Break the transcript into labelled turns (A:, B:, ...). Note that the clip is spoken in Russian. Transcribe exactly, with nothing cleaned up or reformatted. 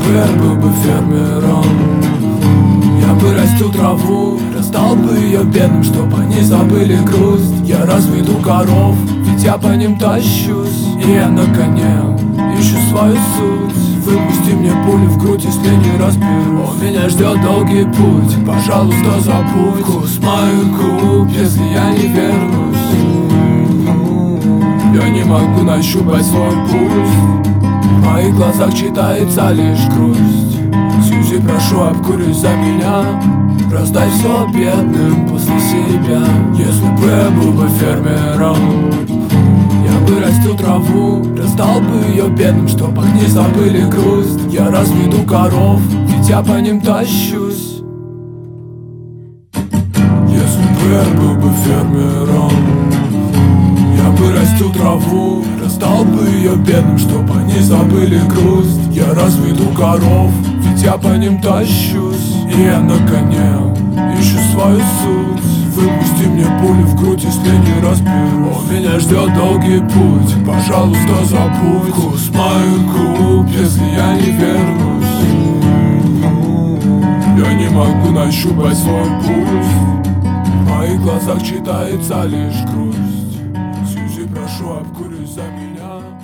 A: бы я был бы фермером, я бы растил траву, раздал бы ее бедным, чтоб они забыли грусть. Я разведу коров, ведь я по ним тащусь, и я на коне ищу свою суть. Выпусти мне пулю в грудь, если не разберусь. У меня ждет долгий путь, пожалуйста, забудь вкус моих губ, если я не вернусь. Я не могу нащупать свой пульс, в моих глазах читается лишь грусть. Сьюзи, прошу, обкурись за меня, раздай все бедным после себя. Если бы я был бы фермером, я бы растил траву, раздал бы ее бедным, чтоб они забыли грусть. Я разведу коров, ведь я по ним тащусь. Если бы я был бы фермером, я бы растил траву, раздал бы ее бедным, чтоб они забыли грусть. Я разведу коров, ведь я по ним тащусь, и я на коне ищу свою суть. Выпусти мне пулю в грудь, если не разберу. У меня ждет долгий путь, пожалуйста, забудь вкус моих губ, если я не вернусь. Я не могу нащупать свой пульс, в моих глазах читается лишь грусть. Сьюзи, прошу, обкурись за меня.